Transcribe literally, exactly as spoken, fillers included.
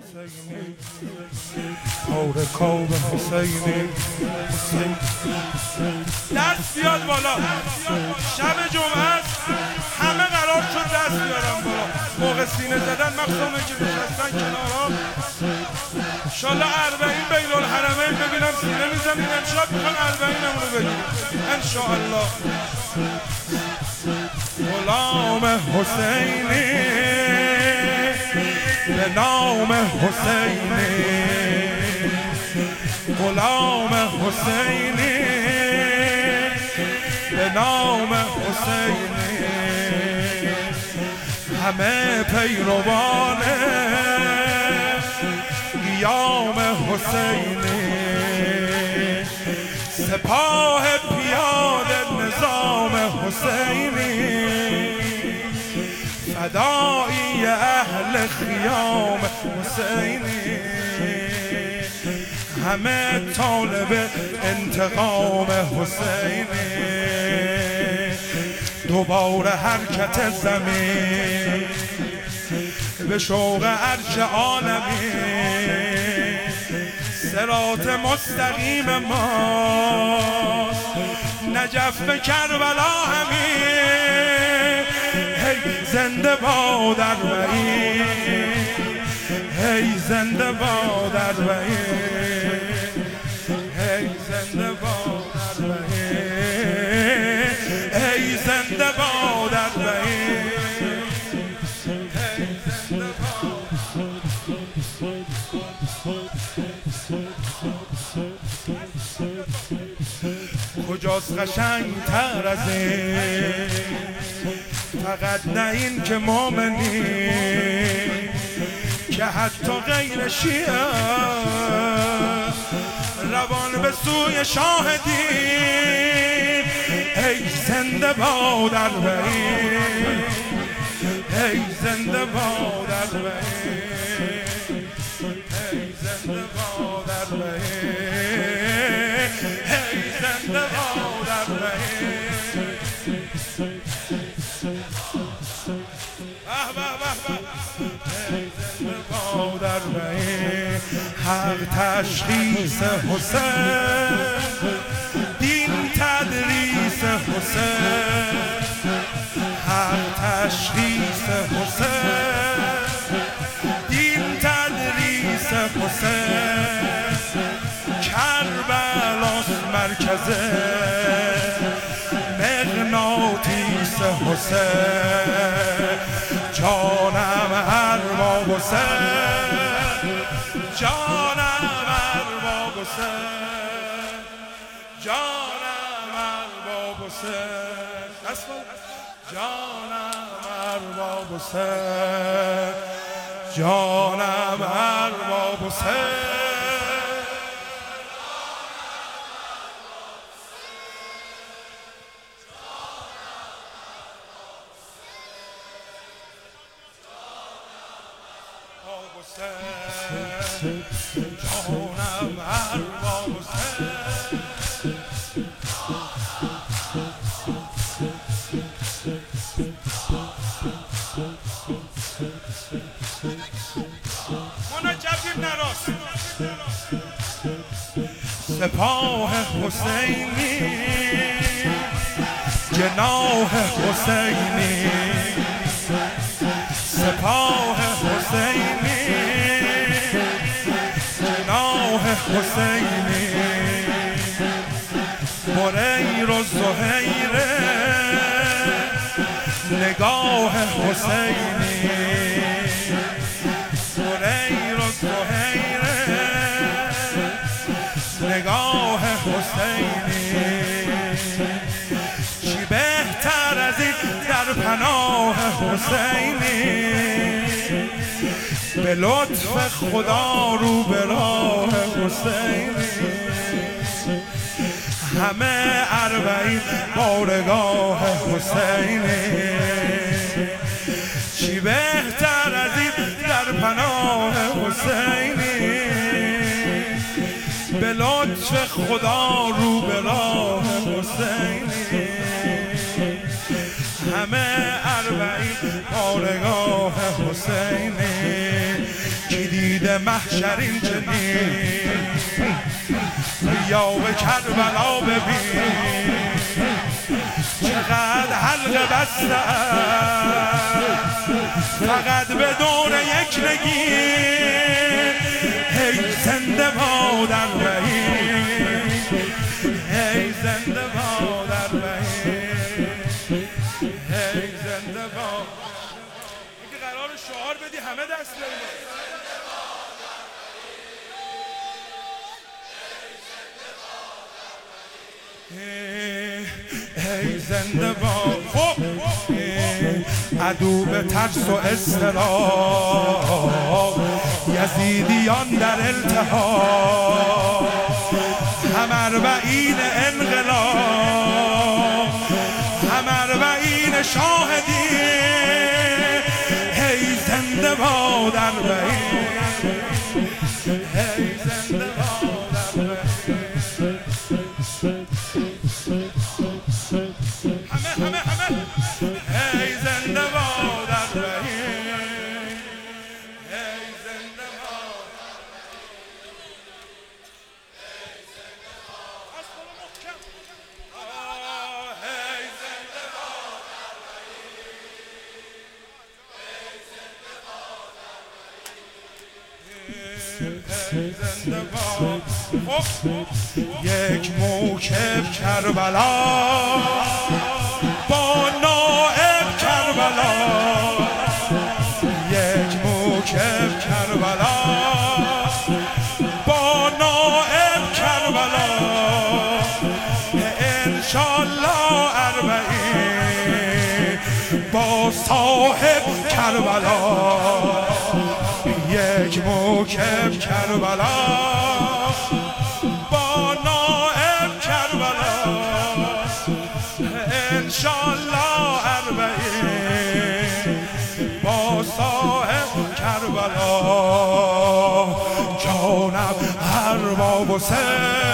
کار کاب حسینی. دست بیاد بالا. شب جمعه است، همه قرار شد دست بیارن بالا. موقع سینه زدن مخصوصا که نشستن کنارا انشالله اربعین بین الحرمین ببینم سینه میزنیم. امشب میخوان اربعین همونو بگیریم انشاءالله. غلام حسینی به نام حسینی، غلام حسینی به نام حسینی، همه پیروان قیام حسینی، سپاه پیاده نظام حسینی، فدایی اهل خیام حسینی، همه طالب انتقام حسینی، دوباره حرکت زمین به شوق عرش عالمی، صراط مستقیم ما نجف به کربلا همین. هی زنده باد اربعین، هی زنده باد اربعین، هی زنده باد اربعین، هی زنده باد اربعین، هی زنده باد. کجاست قشنگ‌تر از این؟ فقط نه این که مومنی که حتی غیر شیعه روان به سوی شاهدین. ای زنده باد اربعین، ای زنده باد اربعین، ای زنده باد اربعین، ای زنده باد اربعین. حق تشخیص حسین، دین تدریس حسین، حق تشخیص حسین، دین تدریس حسین، کربلاس مرکز مغناطیس حسین، جانم ارباب حسین، جانم ارباب حسین، جانم ارباب حسین، جانم ارباب حسین، جانم ارباب حسین. جانم ارباب حسین، سپاه حسینی، جناح حسینی، سپاه حسینی، جناح حسینی، بریر و زهیره نگاه حسینی، بریر و زهیره نگاه حسینی. چی بهتر از این در پناه حسینی، به لطف خدا رو به راه حسینی، همه اربعین بارگاه حسینی. چی بهتر از این در پناه حسینی، به لطف خدا رو به راه حسینی، همه اربعین بارگاه حسینی. کی دیده شرین چنین بیا به کربلا ببین چقدر حلقه بسته فقط به دور یک نگین هی زنده مادر بهین هی زنده مادر بهین هی زنده مادر اگه قرار شعار بدی همه دست بزنید ای زنده باد خب عدو به ترس و اضطراب یزیدیان در التهاب هم اربعین انقلاب هم اربعین شاهدین ای زنده باد اربعین ای زنده باد اربعین همه همه همه ای زنده باد اربعین ای زنده باد ای زنده باد از بالا محکم ای زنده باد اربعین ای زنده باد یک موکب کربلا با نائب کربلا یک موکب کربلا با نائب کربلا انشالله اربعین با صاحب کربلا یک موکب کربلا با نائب کربلا انشالله اربعین با صاحب کربلا جانم ارباب حسین